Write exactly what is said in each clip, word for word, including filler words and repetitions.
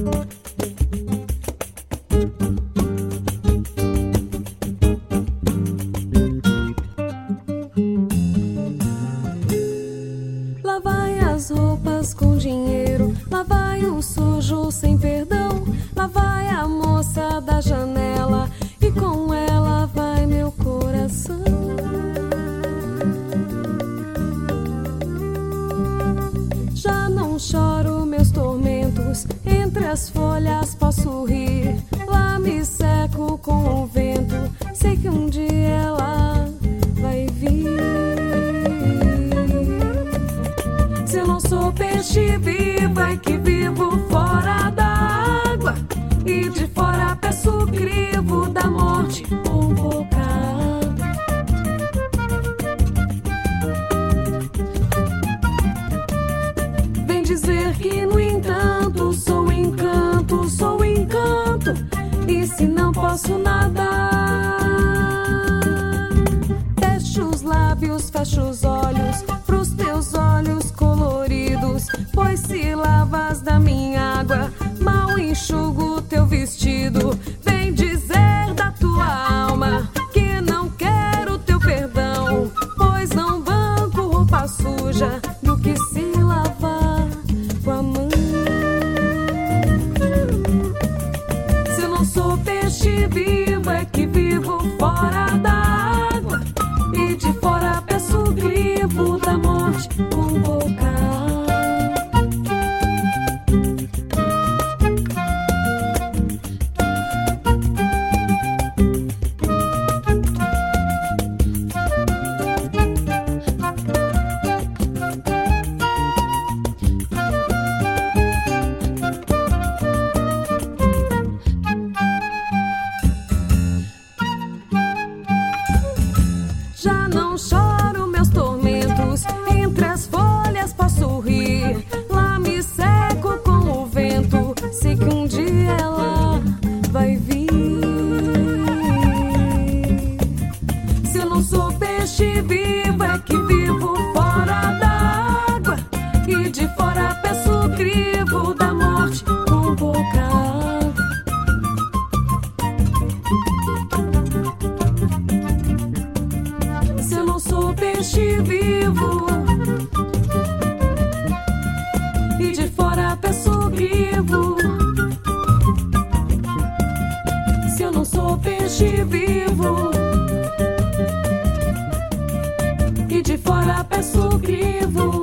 Lá vai as roupas com dinheiro, lá vai o sujo sem perdão, lá vai a moça da janela e com ela vai meu coração. Já não choro meus tormentos, entre as folhas posso rir, lá me seco com o vento, sei que um dia ela vai vir. Se eu não sou peixe vivo, é que vivo fora da água, e de fora peço o crivo da morte com pouca água. Vem dizer que no entanto sou encanto, sou encanto, e se não posso nadar, fecho os lábios, fecho os olhos pros teus olhos coloridos, pois se lavas da minha água, mal enxugo teu vestido. Vem dizer da tua alma que não quero teu perdão, pois não banco roupa suja do que se lavar com a mão. Se eu não sou peixe vivo, é que vivo fora da água, e de fora peço o crivo da morte com boca. Já não choro meus tormentos, entre as folhas posso rir, lá me seco com o vento, sei que um dia ela vai vir. Se eu não sou peixe vivo, é que vivo fora da água, e de fora peço o crivo da morte com pouca água. Se eu não sou peixe vivo, e de fora peço o crivo. Se eu não sou peixe vivo, e de fora peço o crivo.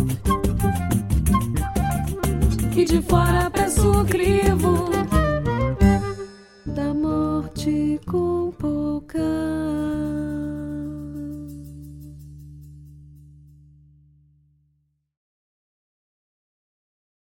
E de fora peço o crivo da morte com pouca